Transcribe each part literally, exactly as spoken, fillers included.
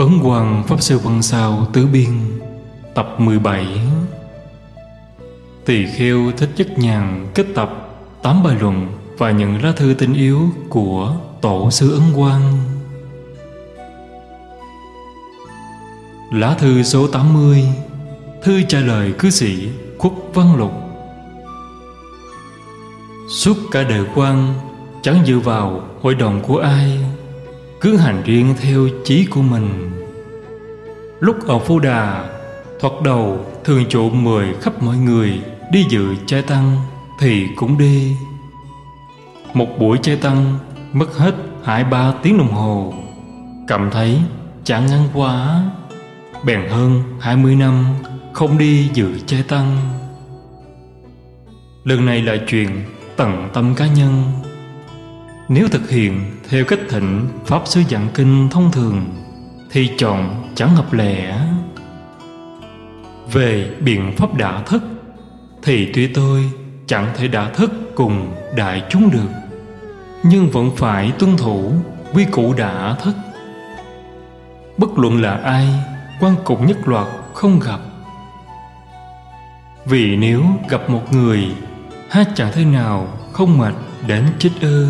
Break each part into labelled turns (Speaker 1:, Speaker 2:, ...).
Speaker 1: Ấn Quang Pháp Sư Văn Sao Tứ Biên tập mười bảy. Tỳ Kheo Thích Nhất Nhàn kết tập tám bài luận và những lá thư tinh yếu của Tổ sư Ấn Quang. Lá thư số tám mươi. Thư trả lời cư sĩ Khuất Văn Lục. Suốt cả đời Quang chẳng dựa vào hội đồng của ai, cứ hành riêng theo chí của mình. Lúc ở Phú Đà, thoạt đầu thường trộm mời khắp mọi người đi dự trai tăng thì cũng đi. Một buổi trai tăng mất hết hai ba tiếng đồng hồ, cảm thấy chán ngán quá, bèn hơn hai mươi năm không đi dự trai tăng. Lần này là chuyện tận tâm cá nhân. Nếu thực hiện theo cách thỉnh Pháp Sư giảng kinh thông thường thì chọn chẳng hợp lẽ. Về biện pháp đả thức thì tuy tôi chẳng thể đả thức cùng đại chúng được, nhưng vẫn phải tuân thủ quy củ đả thức. Bất luận là ai, quan cục nhất loạt không gặp. Vì nếu gặp một người, hát chẳng thế nào không mệt đến chết ư.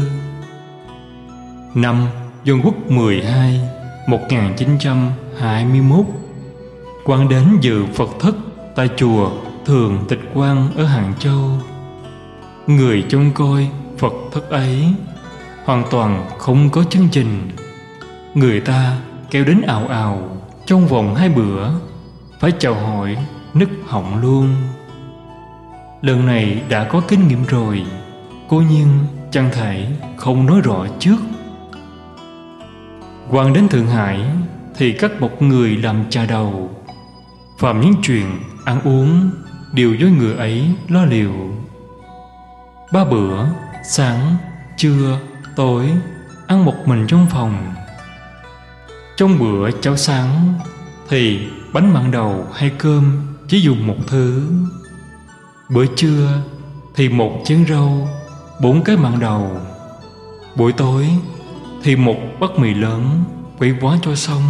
Speaker 1: Năm Dân Quốc mười hai một nghìn chín trăm hai mươi mốt, Quang đến dự Phật thất tại chùa Thường Tịch Quang ở Hàng Châu. Người trông coi Phật thất ấy hoàn toàn không có chương trình. Người ta kéo đến ào ào, trong vòng hai bữa phải chào hỏi nứt họng luôn. Lần này đã có kinh nghiệm rồi, cố nhiên chẳng thể không nói rõ trước. Quang đến Thượng Hải thì các bậc người làm trà đầu, phàm những chuyện ăn uống đều do người ấy lo liệu. Ba bữa, sáng, trưa, tối, ăn một mình trong phòng. Trong bữa cháo sáng thì bánh mặn đầu hay cơm chỉ dùng một thứ. Bữa trưa thì một chén rau, bốn cái mặn đầu. Buổi tối thì một bát mì lớn, quấy quá cho xong.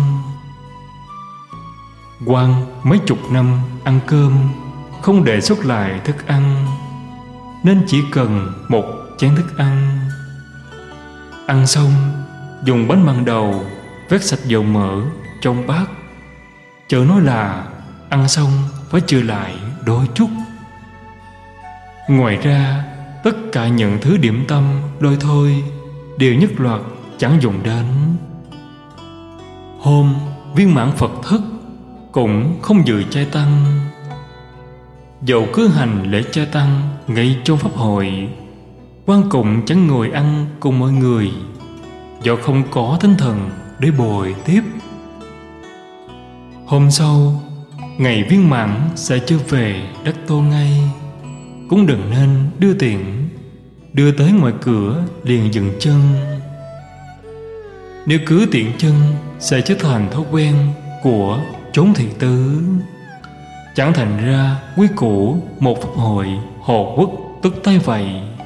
Speaker 1: Quang mấy chục năm ăn cơm không đề xuất lại thức ăn, nên chỉ cần một chén thức ăn. Ăn xong, dùng bánh mặn đầu vét sạch dầu mỡ trong bát, chớ nói là ăn xong phải chừa lại đôi chút. Ngoài ra, tất cả những thứ điểm tâm lôi thôi đều nhất loạt chẳng dùng đến. Hôm viên mãn Phật thất cũng không dự trai tăng. Dầu cứ hành lễ trai tăng ngay trong pháp hội, Quang cũng chẳng ngồi ăn cùng mọi người, do không có tinh thần để bồi tiếp. Hôm sau, ngày viên mãn sẽ trở về đất Tô ngay, cũng đừng nên đưa tiền, đưa tới ngoài cửa liền dừng chân. Nếu cứ tiện chân sẽ trở thành thói quen của chốn thiện tứ, chẳng thành ra quý củ một pháp hội Hồ Quốc tức tay vậy.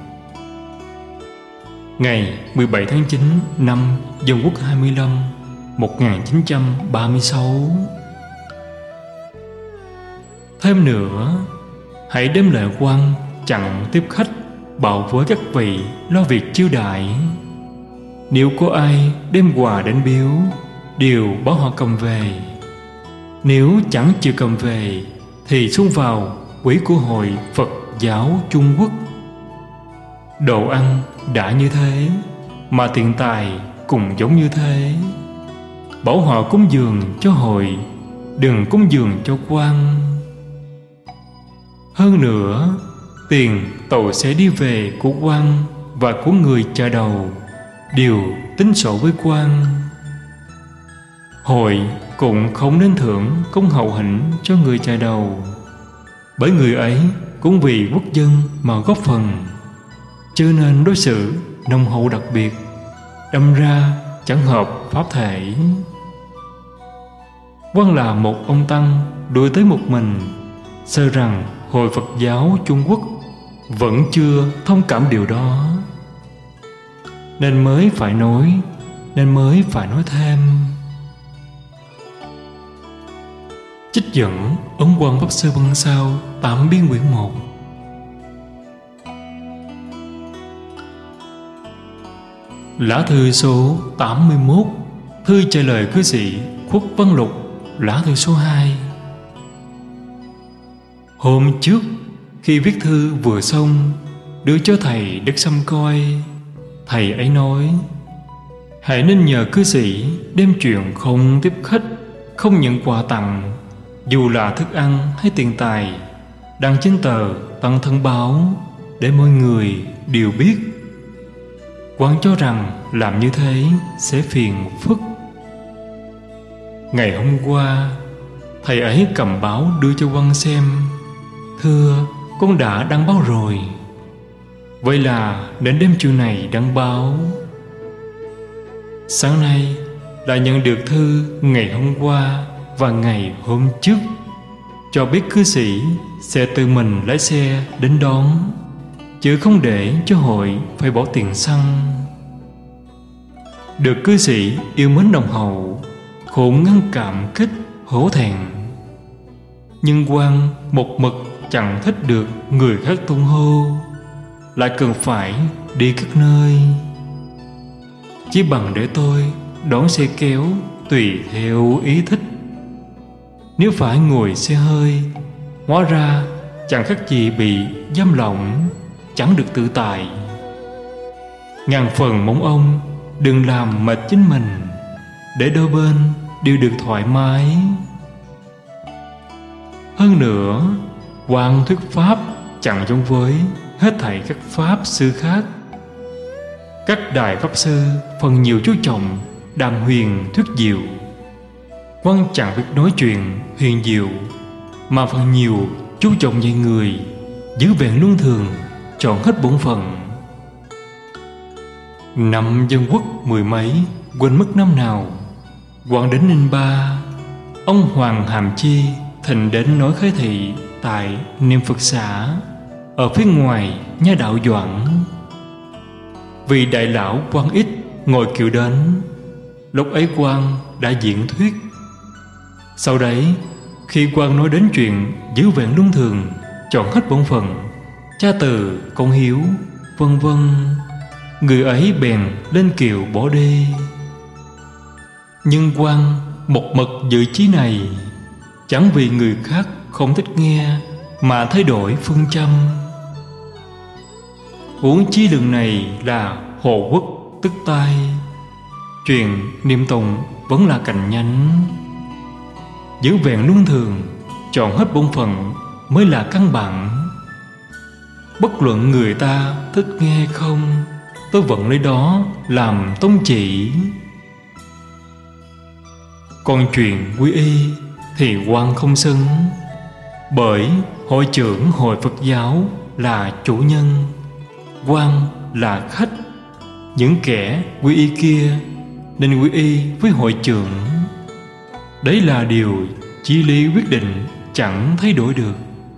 Speaker 1: Ngày mười bảy tháng chín năm Dân Quốc hai mươi lăm một nghìn chín trăm ba mươi sáu. Thêm nữa, hãy đem lệ Quang chặn tiếp khách, bảo với các vị lo việc chiêu đãi. Nếu có ai đem quà đến biếu, đều báo họ cầm về. Nếu chẳng chịu cầm về thì xung vào quỹ của Hội Phật giáo Trung Quốc. Đồ ăn đã như thế, mà tiền tài cũng giống như thế. Bảo họ cúng dường cho hội, đừng cúng dường cho Quang. Hơn nữa, tiền tàu sẽ đi về của Quang và của người trà đầu đều tính sổ với Quang. Hội cũng không nên thưởng công hậu hĩnh cho người trà đầu, bởi người ấy cũng vì quốc dân mà góp phần, cho nên đối xử nông hậu đặc biệt, đâm ra chẳng hợp pháp thể. Quang là một ông tăng đuổi tới một mình, sợ rằng Hội Phật giáo Trung Quốc vẫn chưa thông cảm điều đó, nên mới phải nói, nên mới phải nói thêm. Trích dẫn Ấn Quang Pháp Sư Văn Sao Tám Biên quyển một. Lá thư số tám mươi mốt. Thư trả lời cư sĩ Khuất Văn Lục. Lá thư số hai. Hôm trước khi viết thư vừa xong, đưa cho thầy Đức Sâm coi, thầy ấy nói: hãy nên nhờ cư sĩ đem chuyện không tiếp khách, không nhận quà tặng, dù là thức ăn hay tiền tài, đăng trên tờ Tăng Thân Báo để mọi người đều biết. Quang cho rằng làm như thế sẽ phiền phức. Ngày hôm qua, thầy ấy cầm báo đưa cho Quang xem. Thưa, con đã đăng báo rồi. Vậy là đến đêm chiều này đăng báo. Sáng nay đã nhận được thư ngày hôm qua và ngày hôm trước, cho biết cư sĩ sẽ tự mình lái xe đến đón, chứ không để cho hội phải bỏ tiền xăng. Được cư sĩ yêu mến nồng hậu, khổn ngăn cảm kích hổ thẹn. Nhưng Quang một mực chẳng thích được người khác tung hô, lại cần phải đi các nơi. Chỉ bằng để tôi đón xe kéo tùy theo ý thích. Nếu phải ngồi xe hơi, hóa ra chẳng khác gì bị giam lỏng, chẳng được tự tại. Ngàn phần mong ông đừng làm mệt chính mình, để đôi bên đều được thoải mái. Hơn nữa, Quang thuyết pháp chẳng giống với hết thảy các pháp sư khác. Các đại pháp sư phần nhiều chú trọng đàm huyền thuyết diệu. Quang chẳng biết nói chuyện huyền diệu, mà phần nhiều chú trọng dạy người giữ vẹn luân thường, chọn hết bổn phận. Năm Dân Quốc mười mấy, quên mất năm nào, Quang đến Ninh Ba, ông Hoàng Hàm Chi thỉnh đến nói khế thị tại Niệm Phật xã ở phía ngoài nhà đạo Doãn. Vì đại lão Quang ít ngồi kiệu đến, lúc ấy Quang đã diễn thuyết. Sau đấy, khi Quang nói đến chuyện giữ vẹn luân thường, chọn hết bổn phận, cha từ công hiếu, vân vân, người ấy bèn lên kiệu bỏ đi. Nhưng Quang một mực giữ chí này, chẳng vì người khác không thích nghe mà thay đổi phương châm. Huống chi lần này là Hồ Quốc tức tai, chuyện niệm tụng vẫn là cành nhánh. Giữ vẹn luân thường, chọn hết bổn phận mới là căn bản. Bất luận người ta thích nghe hay không, tôi vẫn lấy đó làm tông chỉ. Còn chuyện quy y thì Quang không xứng, bởi hội trưởng hội Phật giáo là chủ nhân, Quang là khách. Những kẻ quy y kia nên quy y với hội trưởng. Đấy là điều chí lý quyết định, chẳng thay đổi được.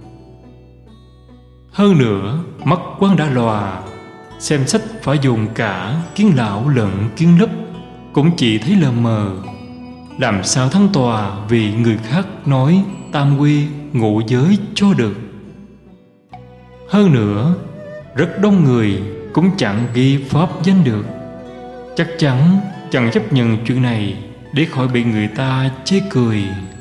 Speaker 1: Hơn nữa, mắt Quang đã lòa, xem sách phải dùng cả kiến lão lẫn kiến lấp, cũng chỉ thấy lờ mờ. Làm sao thắng tòa vì người khác nói tam quy ngũ giới cho được. Hơn nữa, rất đông người cũng chẳng ghi pháp danh được. Chắc chắn chẳng chấp nhận chuyện này để khỏi bị người ta chê cười.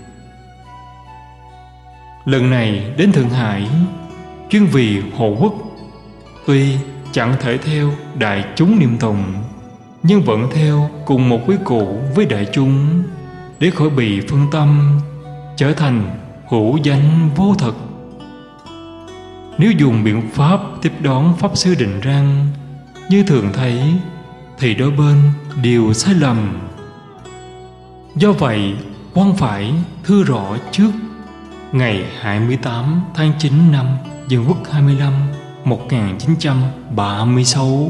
Speaker 1: Lần này đến Thượng Hải, chuyên vì Hồ Quốc, tuy chẳng thể theo đại chúng niệm tụng, nhưng vẫn theo cùng một quý cũ với đại chúng, để khỏi bị phân tâm, trở thành hữu danh vô thực. Nếu dùng biện pháp tiếp đón pháp sư Định Răng như thường thấy, thì đôi bên đều sai lầm. Do vậy, Quang phải thư rõ trước ngày hai mươi tám tháng chín năm Dân Quốc hai mươi lăm một nghìn chín trăm ba mươi sáu.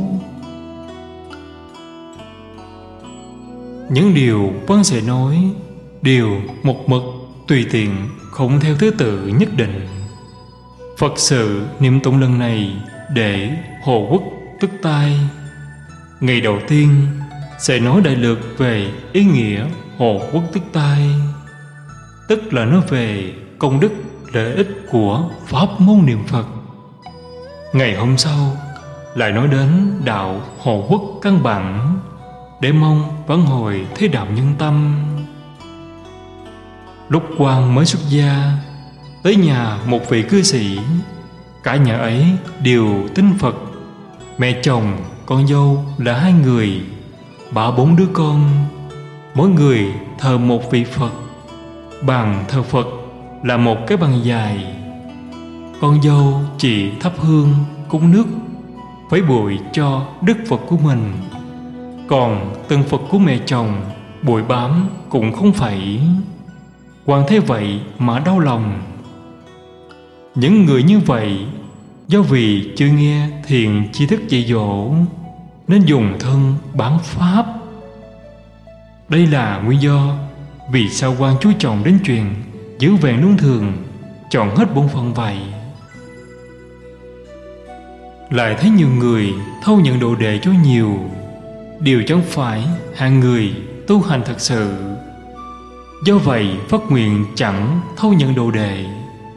Speaker 1: Những điều Quang sẽ nói đều một mực tùy tiện, không theo thứ tự nhất định. Phật sự niệm tụng lần này để Hồ Quốc tức tai. Ngày đầu tiên sẽ nói đại lược về ý nghĩa Hồ Quốc tức tai. tức là nói về công đức lợi ích của pháp môn niệm Phật. Ngày hôm sau lại nói đến đạo hộ quốc căn bản, để mong vãn hồi thế đạo nhân tâm. Lúc Quang mới xuất gia, tới nhà một vị cư sĩ, cả nhà ấy đều tin Phật. Mẹ chồng, con dâu là hai người, ba bốn đứa con, mỗi người thờ một vị Phật. Bàn thờ Phật là một cái bàn dài. Con dâu chỉ thắp hương cúng nước, vấy bụi cho đức Phật của mình. Còn từng Phật của mẹ chồng bụi bám cũng không phải. Quang thế vậy mà đau lòng. Những người như vậy do vì chưa nghe thiền tri thức dạy dỗ nên dùng thân bán pháp. Đây là nguyên do vì sao Quang chú trọng đến chuyện giữ vẹn luân thường, chọn hết bổn phận vậy. Lại thấy nhiều người thâu nhận đồ đệ cho nhiều, đều chẳng phải hạng người tu hành thật sự. Do vậy phát nguyện chẳng thâu nhận đồ đệ.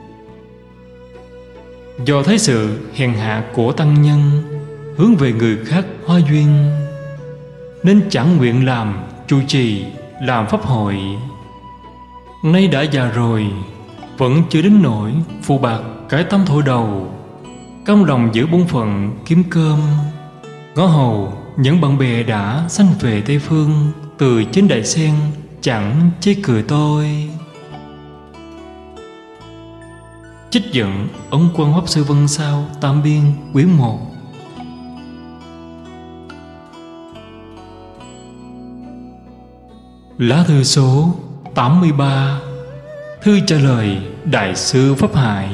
Speaker 1: Do thấy sự hèn hạ của tăng nhân hướng về người khác hóa duyên, nên chẳng nguyện làm trụ trì làm pháp hội. Nay đã già rồi, vẫn chưa đến nỗi phụ bạc cái tâm thổi đầu, cam lòng giữ bổn phận kiếm cơm. Ngõ hầu những bạn bè đã sanh về Tây Phương từ trên đại sen chẳng chê cười tôi. Trích dẫn Ấn Quang Pháp Sư Vân Sao Tam Biên quyển một. Lá thư số tám mươi ba. Thư trả lời Đại sư Pháp Hải.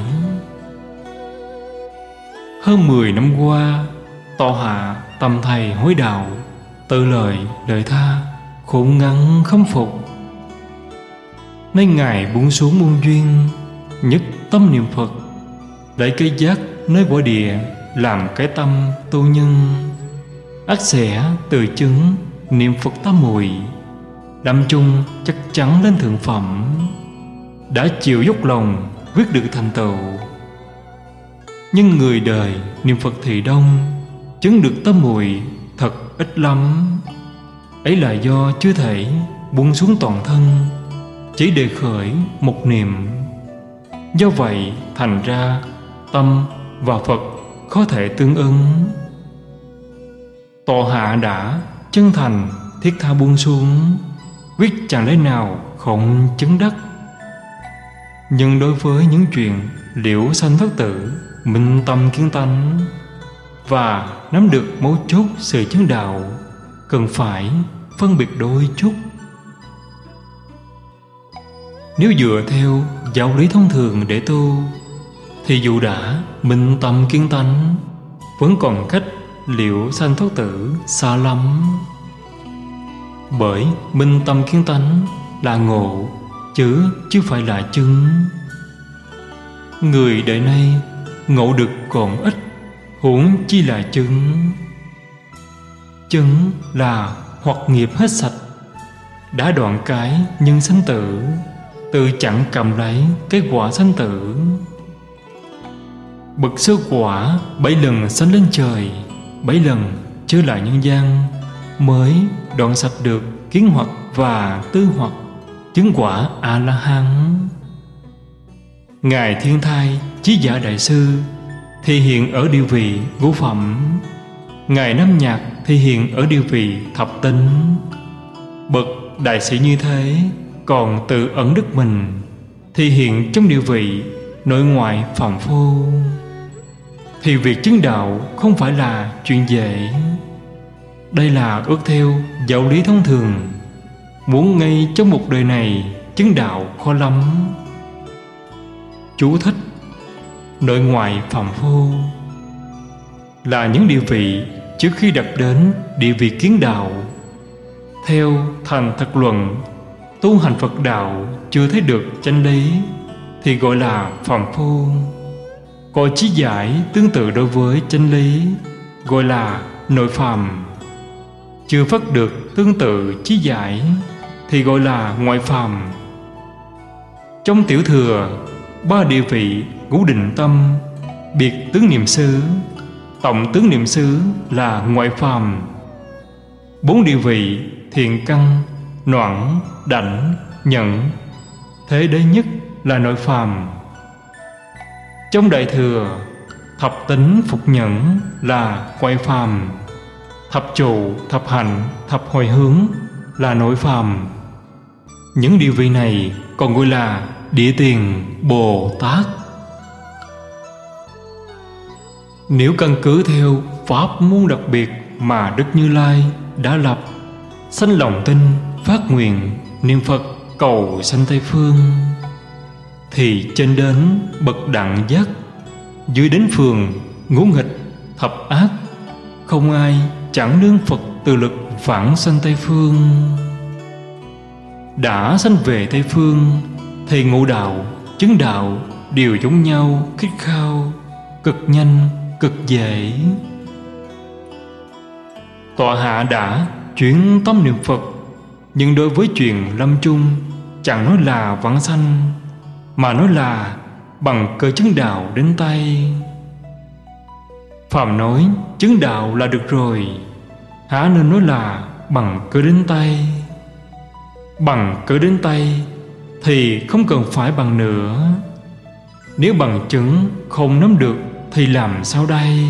Speaker 1: Hơn mười năm qua, tọa hạ tâm thầy hối đạo, tự lời lời tha, khổ ngắn khâm phục. Nay ngài buông xuống muôn duyên, nhất tâm niệm Phật, lấy cây giác nơi võ địa làm cái tâm tu nhân. Ắt sẽ từ chứng niệm Phật tam muội, đắm chung chắc chắn lên thượng phẩm. Đã chịu dốc lòng quyết được thành tựu. Nhưng người đời niệm Phật thì đông, chứng được tam muội thật ít lắm. Ấy là do chưa thể buông xuống toàn thân, chỉ để khởi một niệm. Do vậy thành ra tâm và Phật khó thể tương ứng. Tọa hạ đã chân thành thiết tha buông xuống, quyết chẳng lẽ nào không chứng đắc. Nhưng đối với những chuyện liễu sanh thất tử, minh tâm kiến tánh và nắm được mấu chốt sự chứng đạo, cần phải phân biệt đôi chút. Nếu dựa theo giáo lý thông thường để tu, thì dù đã minh tâm kiến tánh, vẫn còn cách liễu sanh thoát tử xa lắm. Bởi minh tâm kiến tánh là ngộ, chứ chứ phải là chứng. Người đời nay ngộ được còn ít, huống chi là chứng. Chứng là hoặc nghiệp hết sạch, đã đoạn cái nhân sanh tử, tự chẳng cầm lấy cái quả sanh tử. Bậc sơ quả bảy lần sanh lên trời, bảy lần trở lại nhân gian, mới đoạn sạch được kiến hoặc và tư hoặc, chứng quả A-la-hán. Ngài Thiên Thai Chí Giả Đại Sư thì hiện ở địa vị ngũ phẩm, Ngài Nam Nhạc thì hiện ở địa vị thập tính. Bậc đại sĩ như thế còn tự ẩn đức mình, thì hiện trong địa vị nội ngoại phàm phu. Thì việc chứng đạo không phải là chuyện dễ. Đây là ước theo giáo lý thông thường. Muốn ngay trong một đời này chứng đạo khó lắm. Chú thích: nội ngoại phàm phu là những địa vị trước khi đạt đến địa vị kiến đạo. Theo Thành Thật Luận, tu hành Phật đạo chưa thấy được chánh lý thì gọi là phàm phu. Có trí giải tương tự đối với chánh lý gọi là nội phàm. Chưa phát được tương tự trí giải thì gọi là ngoại phàm. Trong tiểu thừa, ba địa vị ngũ định tâm, biệt tướng niệm xứ, tổng tướng niệm xứ là ngoại phàm. Bốn địa vị thiện căn, noãn, đảnh, nhẫn, thế đế nhất là nội phàm. Trong đại thừa, thập tính phục nhẫn là ngoại phàm, thập trụ, thập hạnh, thập hồi hướng là nội phàm. Những địa vị này còn gọi là địa tiền Bồ Tát. Nếu căn cứ theo pháp môn đặc biệt mà Đức Như Lai đã lập, sanh lòng tin, phát nguyện, niệm Phật cầu sanh Tây Phương, thì trên đến bậc đẳng giác, dưới đến phường ngũ nghịch, thập ác, không ai chẳng nương Phật từ lực vãng sanh Tây Phương. Đã sanh về Tây Phương thì ngộ đạo, chứng đạo đều giống nhau, khít khao, cực nhanh, cực dễ. Tọa hạ đã chuyển tâm niệm Phật, nhưng đối với chuyện lâm chung chẳng nói là vãng sanh, mà nói là bằng cơ chứng đạo đến tay. Phàm nói chứng đạo là được rồi, há nên nói là bằng cơ đến tay. Bằng cơ đến tay thì không cần phải bằng nữa. Nếu bằng chứng không nắm được thì làm sao đây?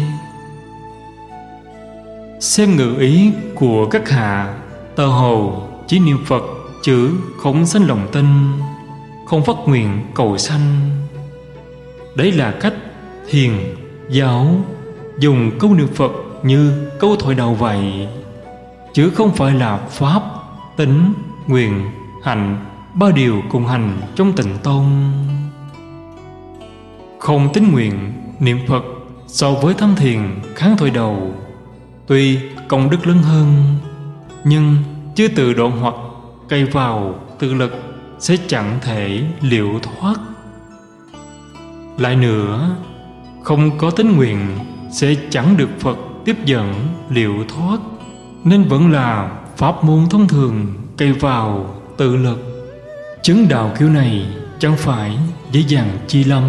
Speaker 1: Xem ngự ý của các hạ, tờ hồ chỉ niệm Phật chứ không sanh lòng tin, không phát nguyện cầu sanh. Đấy là cách thiền giáo dùng câu niệm Phật như câu thoại đầu vậy, chứ không phải là pháp, tính, nguyện, hạnh ba điều cùng hành trong tịnh tông. Không tính nguyện, niệm Phật so với tham thiền kháng thoại đầu, tuy công đức lớn hơn, nhưng chưa tự độ hoặc cây vào tự lực sẽ chẳng thể liệu thoát. Lại nữa, không có tính nguyện sẽ chẳng được Phật tiếp dẫn liệu thoát, nên vẫn là pháp môn thông thường cây vào tự lực. Chứng đạo kiểu này chẳng phải dễ dàng chi lắm.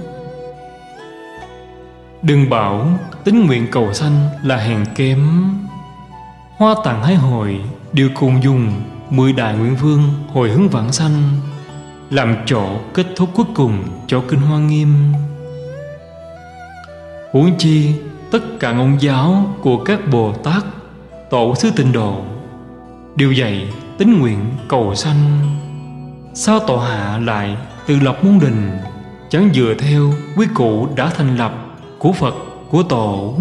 Speaker 1: Đừng bảo tính nguyện cầu sanh là hèn kém. Hoa Tạng Hải Hội đều cùng dùng mười đại nguyện vương hồi hướng vãng sanh làm chỗ kết thúc cuối cùng cho kinh Hoa Nghiêm. Huống chi tất cả ngôn giáo của các Bồ Tát, Tổ sư Tịnh Độ đều dạy tính nguyện cầu sanh. Sao tọa hạ lại tự lập môn đình, chẳng dựa theo quy củ đã thành lập của Phật, của Tổ?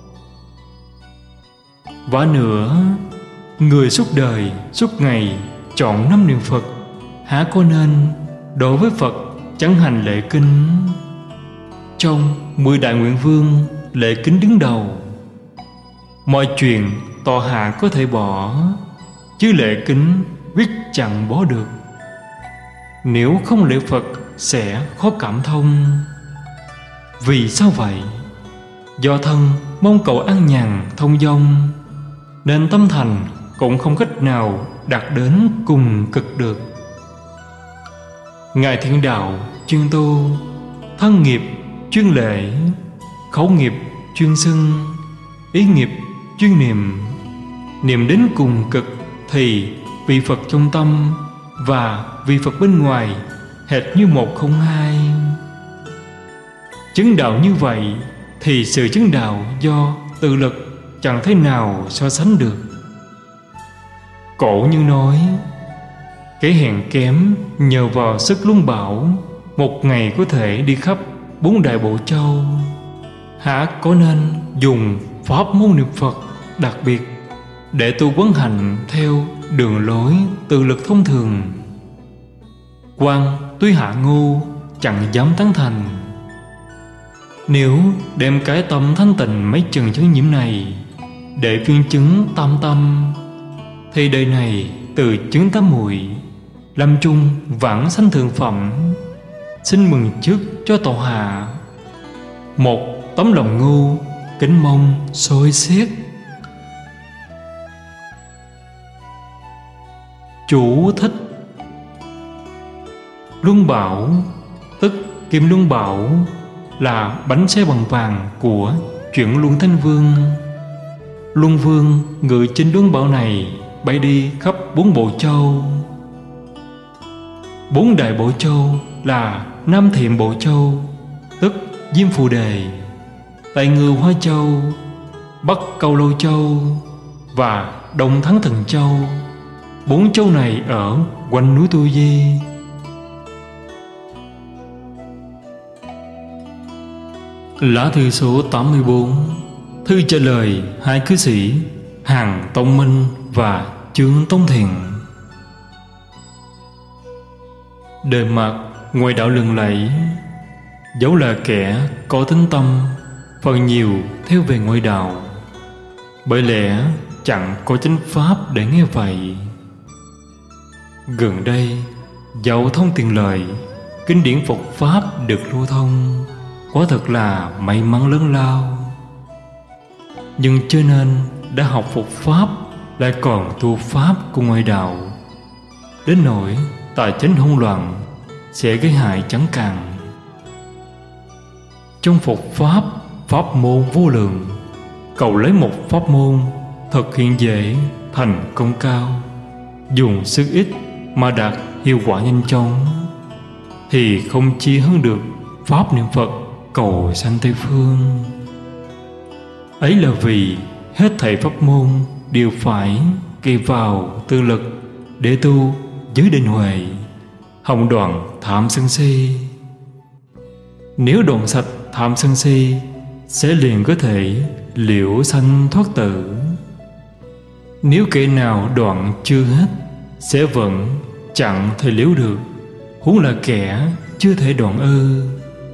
Speaker 1: Và nữa, người suốt đời, suốt ngày chọn năm niệm Phật, há có nên đối với Phật chẳng hành lễ kính? Trong mười đại nguyện vương, lễ kính đứng đầu. Mọi chuyện tọa hạ có thể bỏ, chứ lễ kính quyết chẳng bỏ được. Nếu không lễ Phật sẽ khó cảm thông. Vì sao vậy? Do thân mong cầu an nhàn thông dong, nên tâm thành cũng không cách nào đạt đến cùng cực được. Ngài Thiện Đạo chuyên tu, thân nghiệp chuyên lễ, khẩu nghiệp chuyên xưng, ý nghiệp chuyên niệm. Niệm đến cùng cực thì vị Phật trong tâm và vị Phật bên ngoài hệt như một không hai. Chứng đạo như vậy thì sự chứng đạo do tự lực chẳng thể nào so sánh được. Cổ Nhân nói, kẻ hèn kém nhờ vào sức luân bảo, một ngày có thể đi khắp bốn đại bộ châu. Hả có nên dùng pháp môn niệm Phật đặc biệt để tu quán hành theo đường lối tự lực thông thường? Quan tuy hạ ngu chẳng dám tán thành. Nếu đem cái tâm thanh tịnh mấy chừng chướng nhiễm này để viên chứng tam tâm, thì đời này từ chứng tám muội lâm chung vãng sanh thượng phẩm. Xin mừng trước cho tọa hạ một tấm lòng ngu, kính mong soi xét. Chú thích: Luân Bảo, tức Kim Luân Bảo, là bánh xe bằng vàng của Chuyển Luân Thanh Vương. Luân Vương ngự trên Luân Bảo này bay đi khắp bốn bộ châu. Bốn đại bộ châu là Nam Thiệm Bộ Châu, tức Diêm Phù Đề, Tây Ngư Hoa Châu, Bắc Câu Lô Châu và Đông Thắng Thần Châu. Bốn châu này ở quanh núi Tu Di. Lá thư số tám mươi bốn. Thư trả lời hai cư sĩ Hàn Tông Minh và Trương Tông Thiện. Đời mặt ngoài đạo lừng lẫy, dẫu là kẻ có tính tâm, phần nhiều theo về ngoại đạo, bởi lẽ chẳng có chánh pháp để nghe vậy. Gần đây, dẫu thông tiền lợi, kinh điển Phật pháp được lưu thông, quả thật là may mắn lớn lao. Nhưng cho nên đã học Phật pháp lại còn tu pháp của ngoại đạo, đến nỗi tài chánh hỗn loạn, sẽ gây hại chẳng càng. Trong Phật pháp, pháp môn vô lượng, cầu lấy một pháp môn thực hiện dễ, thành công cao, dùng sức ít mà đạt hiệu quả nhanh chóng, thì không chi hơn được pháp niệm Phật cầu sanh Tây Phương. Ấy là vì hết thảy pháp môn đều phải kỳ vào tư lực để tu giới định huệ, hồng đoạn tham sân si. Nếu đoạn sạch tham sân si, sẽ liền có thể liễu sanh thoát tử. Nếu kẻ nào đoạn chưa hết, sẽ vẫn chẳng thể liễu được, huống là kẻ chưa thể đoạn ư.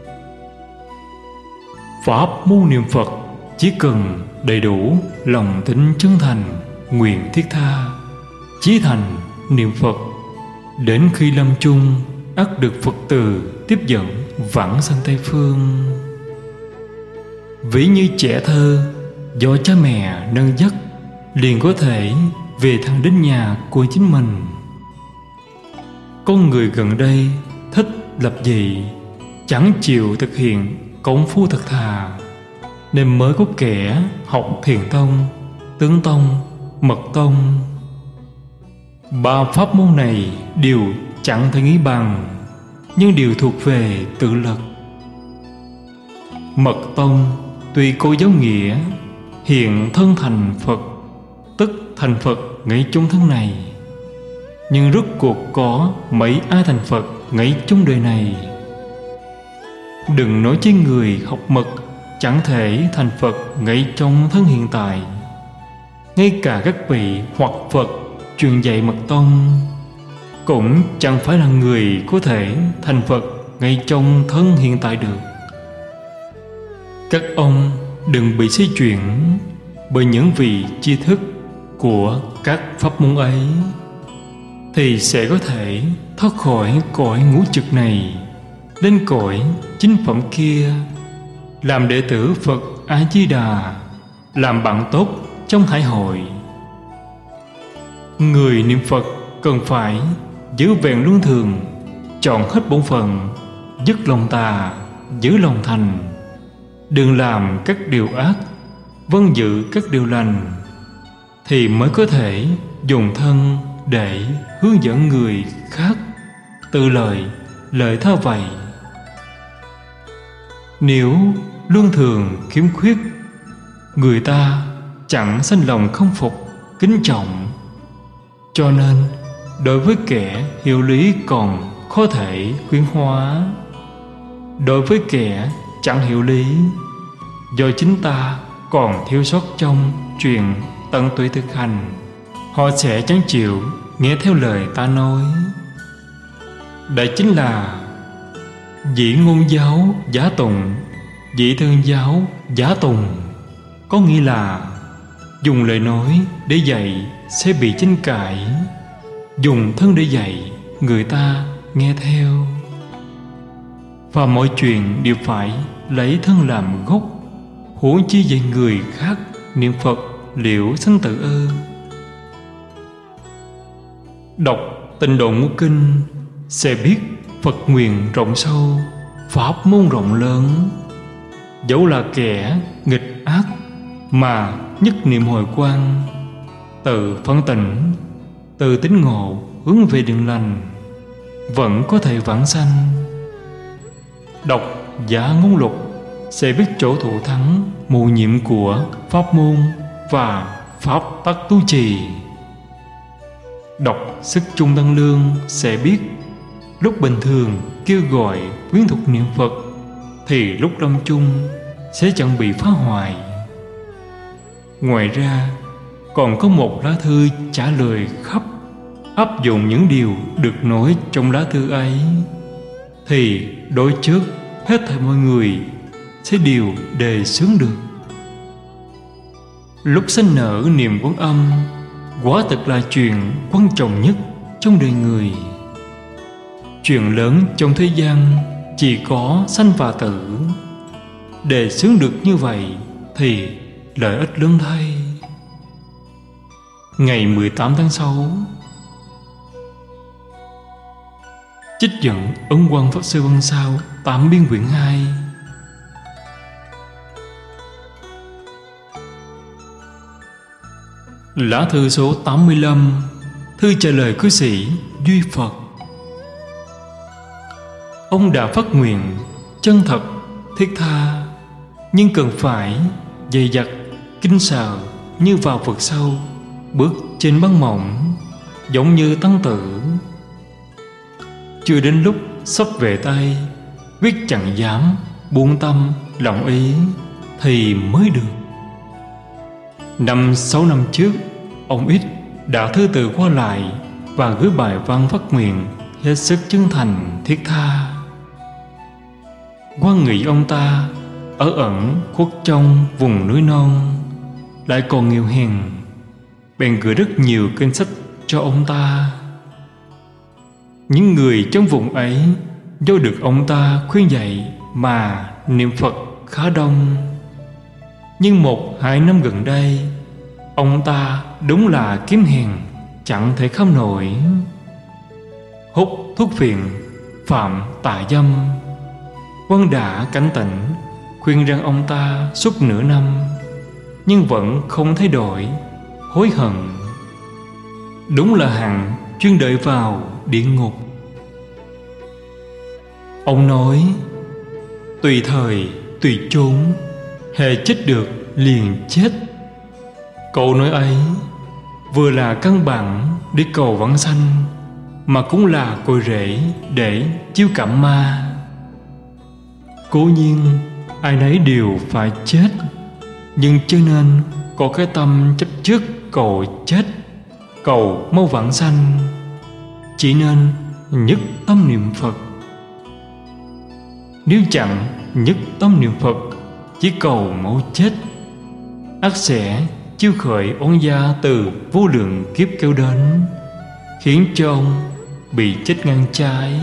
Speaker 1: Pháp môn niệm Phật chỉ cần đầy đủ lòng tính chân thành, nguyện thiết tha, chí thành niệm Phật, đến khi lâm chung ắt được Phật từ tiếp dẫn vãng sanh Tây Phương. Ví như trẻ thơ do cha mẹ nâng dắt, liền có thể về thẳng đến nhà của chính mình. Con người gần đây thích lập dị, chẳng chịu thực hiện công phu thật thà, nên mới có kẻ học Thiền Tông, Tướng Tông, Mật Tông. Ba pháp môn này đều chẳng thể nghĩ bằng, nhưng đều thuộc về tự lực. Mật Tông tuy có dấu nghĩa hiện thân thành Phật, tức thành Phật ngay chung thân này, nhưng rốt cuộc có mấy ai thành Phật ngay chung đời này. Đừng nói chi người học mật chẳng thể thành Phật ngay trong thân hiện tại. Ngay cả các vị hoặc Phật truyền dạy Mật Tông cũng chẳng phải là người có thể thành Phật ngay trong thân hiện tại được. Các ông đừng bị xoay chuyển bởi những vị tri thức của các pháp môn ấy, thì sẽ có thể thoát khỏi cõi ngũ trực này đến cõi chính phẩm kia, làm đệ tử Phật A Di Đà, làm bạn tốt trong hải hội. Người niệm Phật cần phải giữ vẹn luân thường, chọn hết bổn phận, dứt lòng tà, giữ lòng thành, đừng làm các điều ác, vâng giữ các điều lành, thì mới có thể dùng thân để hướng dẫn người khác, tự lợi lợi tha vậy. Nếu luân thường khiếm khuyết, người ta chẳng sanh lòng không phục, kính trọng. Cho nên đối với kẻ hiểu lý còn khó thể khuyến hóa. Đối với kẻ chẳng hiểu lý, do chính ta còn thiếu sót trong chuyện tận tụy thực hành, họ sẽ chẳng chịu nghe theo lời ta nói. Đây chính là dĩ ngôn giáo giả tùng, dĩ thân giáo giả tùng. Có nghĩa là dùng lời nói để dạy sẽ bị tranh cãi, dùng thân để dạy người ta nghe theo. Và mọi chuyện đều phải lấy thân làm gốc, huống chi dạy người khác niệm Phật liễu sanh tử ư. Đọc Tịnh Độ Ngũ Kinh sẽ biết Phật nguyện rộng sâu, pháp môn rộng lớn. Dẫu là kẻ nghịch ác mà nhất niệm hồi quang, tự phân tỉnh, tự tín ngộ hướng về đường lành, vẫn có thể vãng sanh. Đọc Giả Ngôn Lục sẽ biết chỗ thủ thắng mù nhiệm của pháp môn và pháp tắc tu trì. Đọc Sức Chung Tăng Lương sẽ biết lúc bình thường kêu gọi quyến thuộc niệm Phật thì lúc lâm chung sẽ chẳng bị phá hoại. Ngoài ra còn có một lá thư trả lời khắp, áp dụng những điều được nói trong lá thư ấy thì đối trước hết thảy mọi người sẽ đều đề xướng được. Lúc sinh nở niềm Quan Âm quả thực là chuyện quan trọng nhất trong đời người. Chuyện lớn trong thế gian chỉ có sanh và tử. Đề xướng được như vậy thì lợi ích lớn thay. Ngày mười tám tháng sáu, trích dẫn Ấn Quang Pháp Sư Văn Sao Tám Biên quyển hai. Lá thư số tám mươi lăm, thư trả lời cư sĩ Duy Phật. Ông đã phát nguyện chân thật, thiết tha, nhưng cần phải dày dặt, kinh sợ như vào vực sâu, bước trên băng mỏng, giống như tăng tử. Chưa đến lúc sắp về tay, quyết chẳng dám buông tâm lòng ý thì mới được. Năm sáu năm trước, ông Ít đã thư từ qua lại và gửi bài văn phát nguyện hết sức chân thành thiết tha. Quan nghĩ ông ta ở ẩn khuất trong vùng núi non, lại còn nghèo hèn, bèn gửi rất nhiều kinh sách cho ông ta. Những người trong vùng ấy do được ông ta khuyên dạy mà niệm Phật khá đông. Nhưng một hai năm gần đây, ông ta đúng là kiếm hèn chẳng thể kham nổi. Hút thuốc phiện, phạm tà dâm. Quan đã cảnh tỉnh khuyên rằng ông ta suốt nửa năm, nhưng vẫn không thay đổi, hối hận. Đúng là hạng chuyên đợi vào địa ngục. Ông nói tùy thời tùy chốn, hễ chết được liền chết. Câu nói ấy vừa là căn bản để cầu vãng sanh, mà cũng là cội rễ để chiêu cảm ma. Cố nhiên ai nấy đều phải chết, nhưng chưa nên có cái tâm chấp trước cầu chết, cầu mau vãng sanh. Chỉ nên nhất tâm niệm Phật. Nếu chẳng nhất tâm niệm Phật, chỉ cầu mau chết, ắt sẽ chiêu khởi oán gia từ vô lượng kiếp kéo đến, khiến cho ông bị chết ngang trái.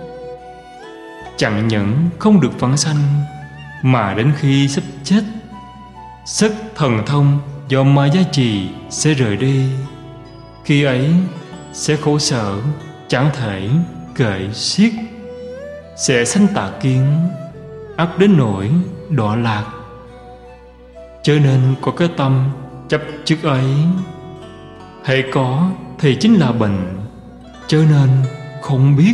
Speaker 1: Chẳng những không được vãng sanh, mà đến khi sắp chết, sức thần thông do ma gia trì sẽ rời đi. Khi ấy sẽ khổ sở chẳng thể kể xiết, sẽ sanh tà kiến, ắt đến nỗi đọa lạc. Cho nên có cái tâm chấp trước ấy. Hãy có thì chính là bệnh, cho nên không biết.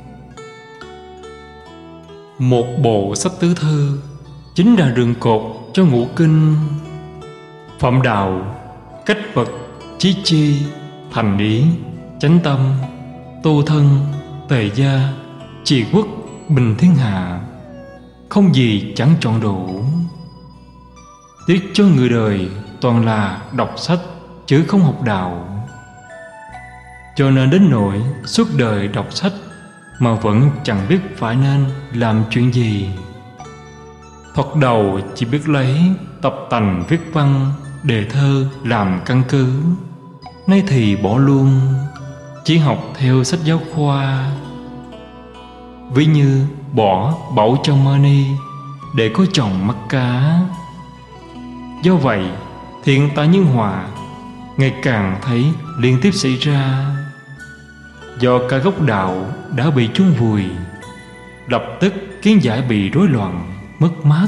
Speaker 1: Một bộ sách tứ thư chính là rường cột cho ngũ kinh. Phẩm đạo, cách vật, chí chi, thành ý, chánh tâm, tu thân, tề gia, trị quốc, bình thiên hạ, không gì chẳng trọn đủ. Tiếc cho người đời toàn là đọc sách chứ không học đạo. Cho nên đến nỗi suốt đời đọc sách mà vẫn chẳng biết phải nên làm chuyện gì. Thoạt đầu chỉ biết lấy tập tành viết văn, đề thơ làm căn cứ, nay thì bỏ luôn, chỉ học theo sách giáo khoa. Ví như bỏ bẩu trong mani để có chồng mắt cá. Do vậy thiên tai nhân họa ngày càng thấy liên tiếp xảy ra. do cả gốc đạo đã bị chôn vùi, lập tức kiến giải bị rối loạn, mất mát.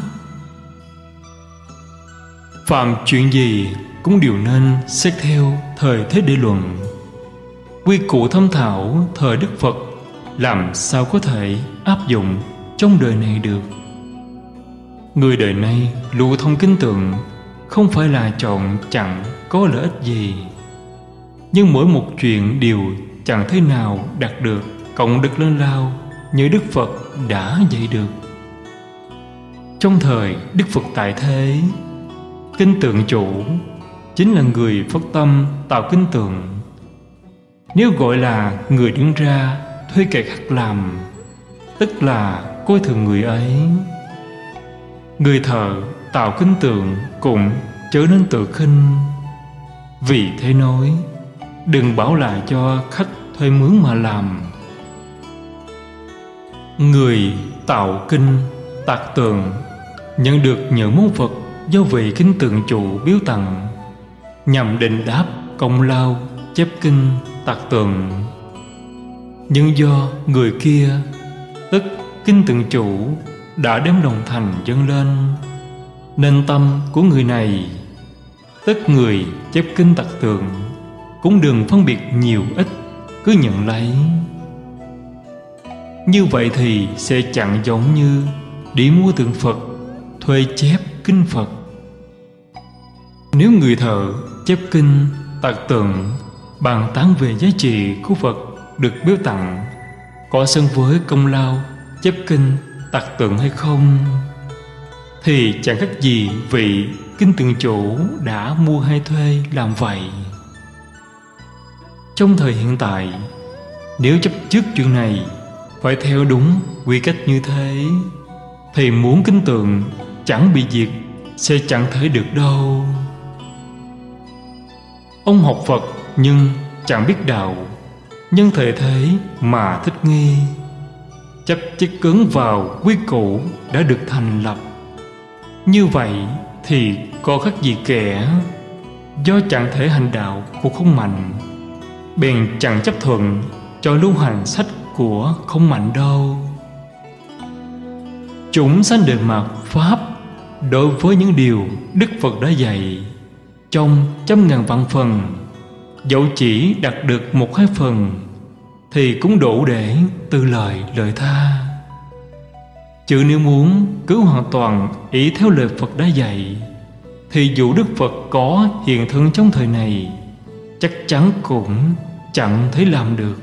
Speaker 1: Phạm chuyện gì cũng đều nên xét theo thời thế để luận. Quy củ thâm thảo thời Đức Phật làm sao có thể áp dụng trong đời này được. Người đời nay lưu thông kinh tượng không phải là chọn chẳng có lợi ích gì, nhưng mỗi một chuyện đều chẳng thế nào đạt được cộng đức lớn lao như Đức Phật đã dạy được. Trong thời Đức Phật tại thế, kinh tượng chủ chính là người phát tâm tạo kinh tượng. Nếu gọi là người đứng ra thuê kẻ khác làm, tức là coi thường người ấy. Người thợ tạo kinh tượng cũng trở nên tự khinh. Vì thế nói, đừng bảo là cho khách thuê mướn mà làm. Người tạo kinh tạc tượng nhận được những món vật do vị kinh tượng chủ biếu tặng, nhằm đền đáp công lao chép kinh tạc tượng. Nhưng do người kia, tức kinh tượng chủ, đã đem lòng thành dâng lên, nên tâm của người này, tức người chép kinh tạc tượng, cũng đừng phân biệt nhiều ít, cứ nhận lấy. Như vậy thì sẽ chẳng giống như đi mua tượng Phật, thuê chép kinh Phật. Nếu người thợ chép kinh tạc tượng bàn tán về giá trị của vật được biếu tặng, có xứng với công lao chép kinh tạc tượng hay không, thì chẳng khác gì vị kinh tượng chủ đã mua hay thuê làm vậy. Trong thời hiện tại, nếu chấp trước chuyện này phải theo đúng quy cách như thế, thì muốn kinh tượng chẳng bị diệt sẽ chẳng thể được đâu. Ông học Phật nhưng chẳng biết đạo, nhân thời thế mà thích nghi, chấp chiết cứng vào quy củ đã được thành lập. Như vậy thì có khác gì kẻ do chẳng thể hành đạo của không mạnh, bèn chẳng chấp thuận cho lưu hành sách của không mạnh đâu. Chúng sanh đề mạt Pháp đối với những điều Đức Phật đã dạy trong trăm ngàn vạn phần, dẫu chỉ đạt được một hai phần thì cũng đủ để từ lời lời tha. Chứ nếu muốn cứ hoàn toàn ý theo lời Phật đã dạy, thì dù Đức Phật có hiện thân trong thời này, chắc chắn cũng chẳng thấy làm được.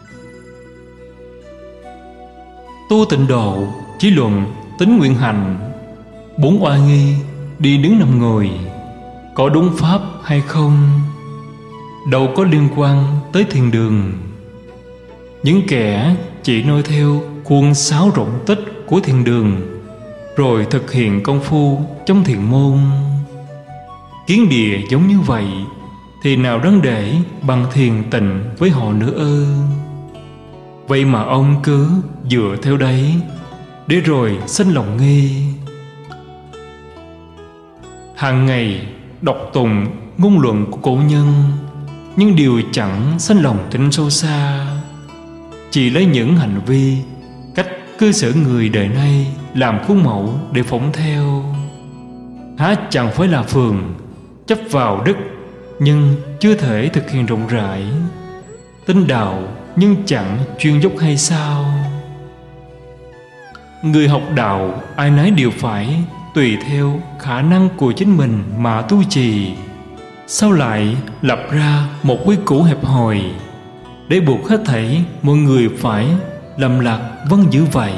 Speaker 1: Tu tịnh độ chỉ luận tính nguyện hành, bốn oai nghi đi đứng nằm ngồi, có đúng pháp hay không, đâu có liên quan tới thiền đường. Những kẻ chỉ noi theo khuôn sáo rộng tích của thiền đường, rồi thực hiện công phu trong thiền môn, kiến địa giống như vậy, thì nào đáng để bằng thiền tịnh với họ nữa ư? Vậy mà ông cứ dựa theo đấy, để rồi sinh lòng nghi. Hàng ngày đọc tụng ngôn luận của cổ nhân, nhưng điều chẳng sanh lòng tin sâu xa, chỉ lấy những hành vi, cách cư xử người đời nay làm khuôn mẫu để phỏng theo. Há chẳng phải là phường chấp vào đức nhưng chưa thể thực hiện rộng rãi, tin đạo nhưng chẳng chuyên dốc hay sao? Người học đạo ai nấy đều phải tùy theo khả năng của chính mình mà tu trì, sao lại lập ra một quy củ hẹp hòi để buộc hết thảy mọi người phải lầm lạc vâng giữ vậy?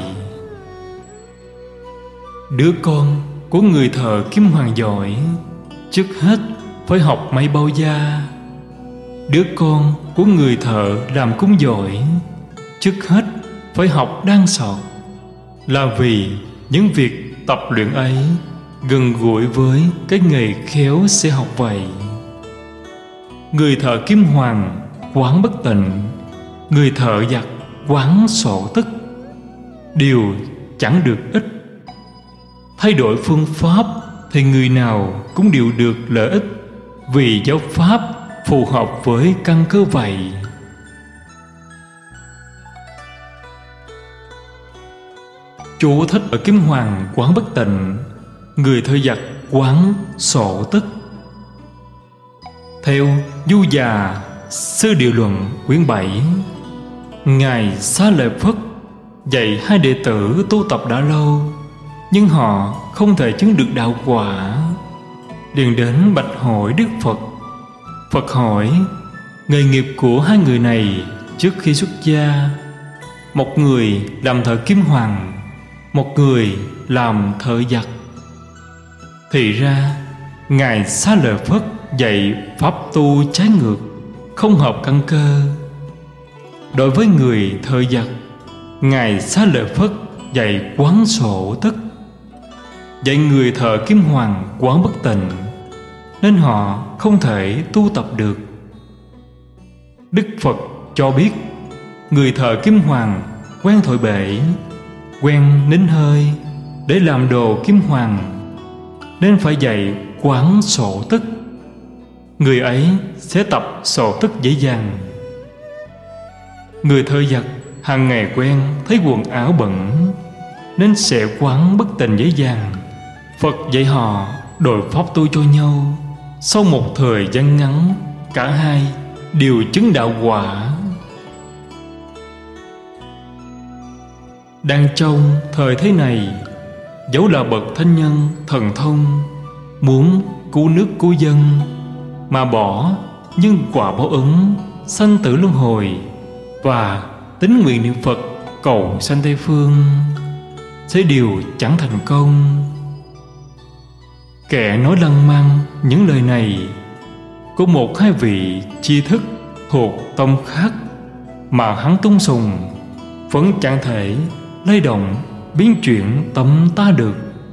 Speaker 1: Đứa con của người thợ kim hoàng giỏi trước hết phải học may bao da. Đứa con của người thợ làm cung giỏi trước hết phải học đan sọt, là vì những việc tập luyện ấy gần gũi với cái nghề khéo sẽ học vậy. Người thợ kim hoàng quán bất tịnh, người thợ giặt quán sổ tức, đều chẳng được ích. Thay đổi phương pháp thì người nào cũng đều được lợi ích, vì giáo pháp phù hợp với căn cơ vậy. Chú thích ở Kim Hoàng quán bất tịnh, người thời giặc quán sổ tức. Theo Du Già Sư Điều Luận quyển bảy, Ngài Xá Lợi Phất dạy hai đệ tử tu tập đã lâu, nhưng họ không thể chứng được đạo quả. Liền đến bạch hỏi Đức Phật. Phật hỏi nghề nghiệp của hai người này trước khi xuất gia. Một người làm thợ kim hoàng, một người làm thợ giặc. Thì ra Ngài Xá Lợi Phất dạy pháp tu trái ngược, không hợp căn cơ. Đối với người thợ giặc, Ngài Xá Lợi Phất dạy quán sổ tức. Dạy người thợ kim hoàng quán bất tịnh, nên họ không thể tu tập được. Đức Phật cho biết người thợ kim hoàng quen thổi bể, quen nín hơi để làm đồ kim hoàng, nên phải dạy quán sổ tức. Người ấy sẽ tập sổ tức dễ dàng. Người thợ giặc hàng ngày quen thấy quần áo bẩn, nên sẽ quán bất tịnh dễ dàng. Phật dạy họ đổi pháp tu cho nhau. Sau một thời gian ngắn, cả hai đều chứng đạo quả. Đang trong thời thế này, dẫu là bậc thánh nhân thần thông, muốn cứu nước cứu dân mà bỏ nhân quả báo ứng sanh tử luân hồi và tín nguyện niệm Phật cầu sanh Tây Phương, sẽ đều chẳng thành công. Kẻ nói lăng măng những lời này có một hai vị tri thức thuộc tông khác mà hắn tung sùng, vẫn chẳng thể lay động biến chuyển tâm ta được.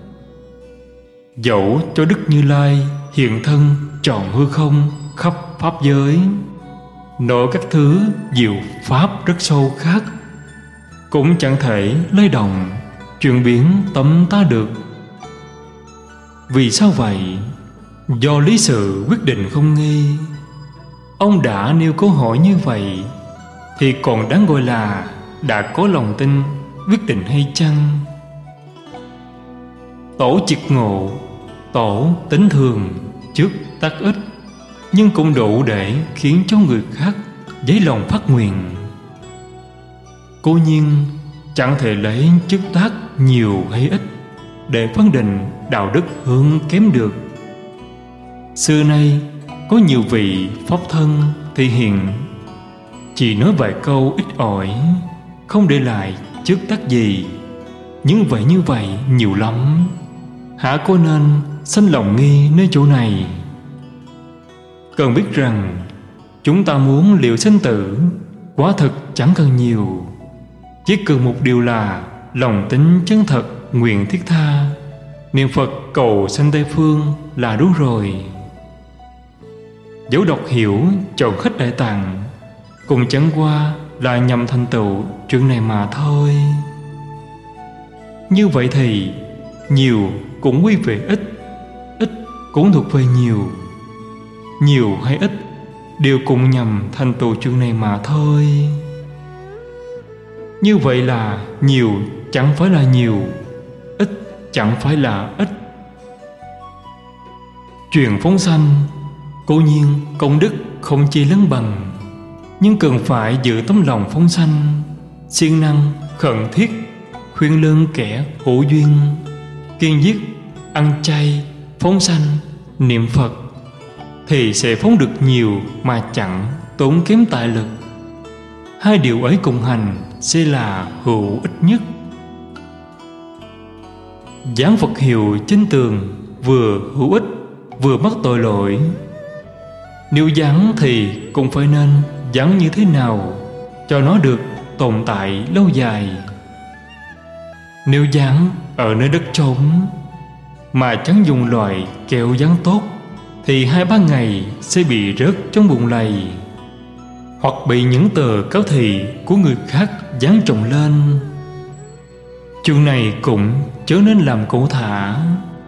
Speaker 1: Dẫu cho Đức Như Lai hiện thân trọn hư không khắp pháp giới, nội các thứ diệu pháp rất sâu khác, cũng chẳng thể lay động chuyển biến tâm ta được. Vì sao vậy? Do lý sự quyết định không nghi. Ông đã nêu câu hỏi như vậy thì còn đáng gọi là đã có lòng tin quyết định hay chăng? Tổ triệt ngộ, tổ tính thường trước tác ích, nhưng cũng đủ để khiến cho người khác dấy lòng phát nguyện. Cố nhiên chẳng thể lấy chức tác nhiều hay ít để phân định đạo đức hướng kém được. Xưa nay có nhiều vị pháp thân thể hiện chỉ nói vài câu ít ỏi, không để lại chức tác gì. Nhưng vậy như vậy nhiều lắm, hả có nên sanh lòng nghi nơi chỗ này? Cần biết rằng chúng ta muốn liệu sinh tử quả thực chẳng cần nhiều, chỉ cần một điều là lòng tính chân thật, nguyện thiết tha, niệm Phật cầu sanh Tây Phương là đúng rồi. Dẫu đọc hiểu chọn khách đại tạng, cũng chẳng qua là nhằm thành tựu chuyện này mà thôi. Như vậy thì nhiều cũng quy về ít, ít cũng thuộc về nhiều. Nhiều hay ít đều cùng nhằm thành tựu chuyện này mà thôi. Như vậy là nhiều chẳng phải là nhiều, ít chẳng phải là ít. Chuyện phóng sanh cố nhiên công đức không chi lấn bằng, nhưng cần phải giữ tấm lòng phóng sanh, siêng năng khẩn thiết khuyên lơn kẻ hữu duyên, kiên quyết ăn chay, phóng sanh, niệm Phật, thì sẽ phóng được nhiều mà chẳng tốn kém tài lực. Hai điều ấy cùng hành sẽ là hữu ích nhất. Dán Phật hiệu trên tường vừa hữu ích vừa mất tội lỗi. Nếu dán thì cũng phải nên dán như thế nào cho nó được tồn tại lâu dài. Nếu dán ở nơi đất trống mà chẳng dùng loại kẹo dán tốt, thì hai ba ngày sẽ bị rớt trong bùn lầy, hoặc bị những tờ cáo thị của người khác dán chồng lên. Chuyện này cũng chớ nên làm cẩu thả.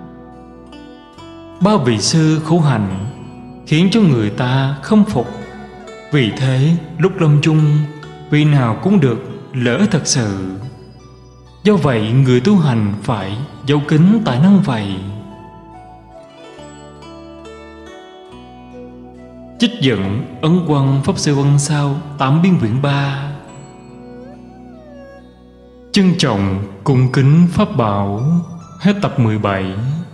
Speaker 1: Ba vị sư khổ hạnh khiến cho người ta khâm phục. Vì thế lúc lâm chung, vị nào cũng được lỡ thật sự. Do vậy người tu hành phải giấu kín tài năng vậy. Trích dẫn Ấn Quang Pháp Sư Ân Sao Tám Biên Quyển ba. Trân trọng cung kính Pháp Bảo. Hết tập mười bảy.